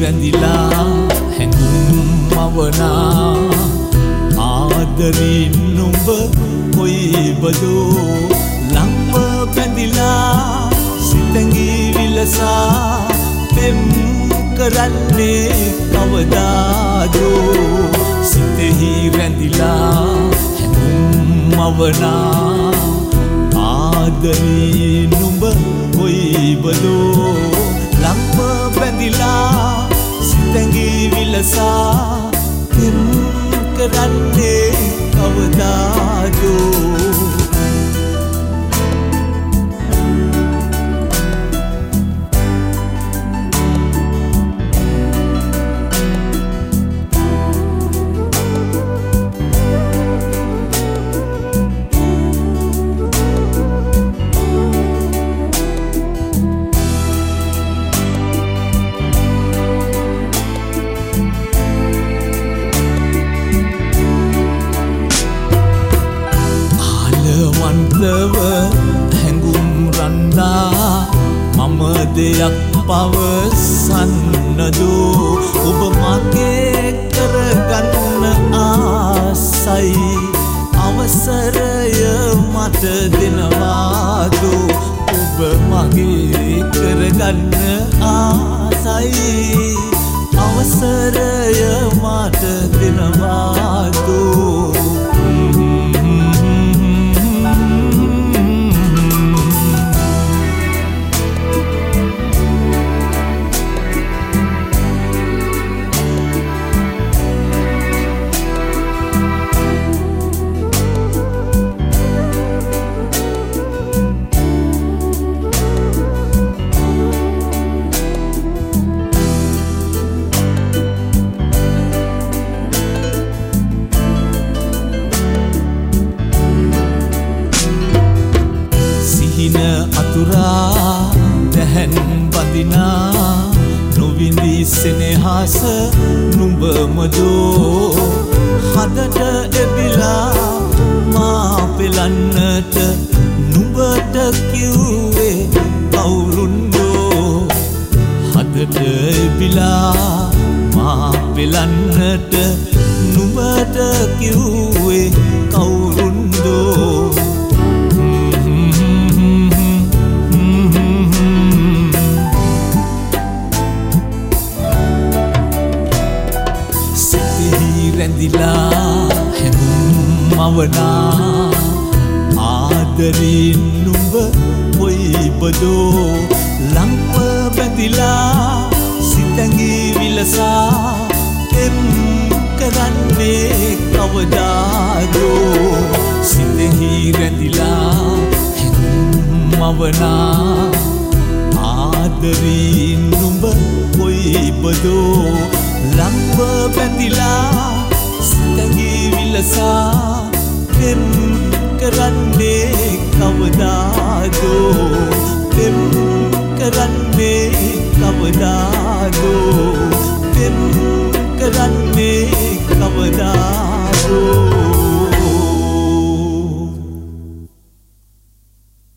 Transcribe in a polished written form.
රැඳිලා හැඟුම් මවනා ආදරින් නුඹ කොයි බදෝ ලංව බැඳිලා සිතැඟී විලසා පෙම් කරන්නේ කවදාදෝ සිතෙහි රැඳිලා හැඟුම් මවනා ආදරින් නුඹ කොයි බදෝ ලංව බැඳිලා සිතැඟී විලසා පෙම් කරන්නේ කවදාදෝ හැඟුම් රන්දා මම දෙයක් පවසන්නදෝ ඔබ මගේ කරගන්න ආසයි අවසරය මට දෙනවාදෝ ඔබ මගේ කරගන්න ආසයි අවසරය මට දෙනවාදෝ අතුරා දැහැන් බඳිනා නොවිඳි සෙනෙහස නුඹමදෝ හදට එබිලා මා පෙලන්නට නුඹට කිව්වේ කවුරුන්දෝ හදට එබිලා මා පෙලන්නට නුඹට කිව්වේ කවුරුන්දෝ රැඳිලා හැඟුම් මවනා ආදරින් නුඹ කොයි බදෝ ලංව බැඳිලා සිතැඟී විලසා පෙම් කරන්නේ කවදාදෝ සිතෙහි රැඳිලා හැඟුම් මවනා ආදරින් නුඹ කොයි බදෝ ලංව බැඳිලා සිතැඟී විලසා පෙම් කරන්නේ කවදාදෝ පෙම් කරන්නේ කවදාදෝ පෙම්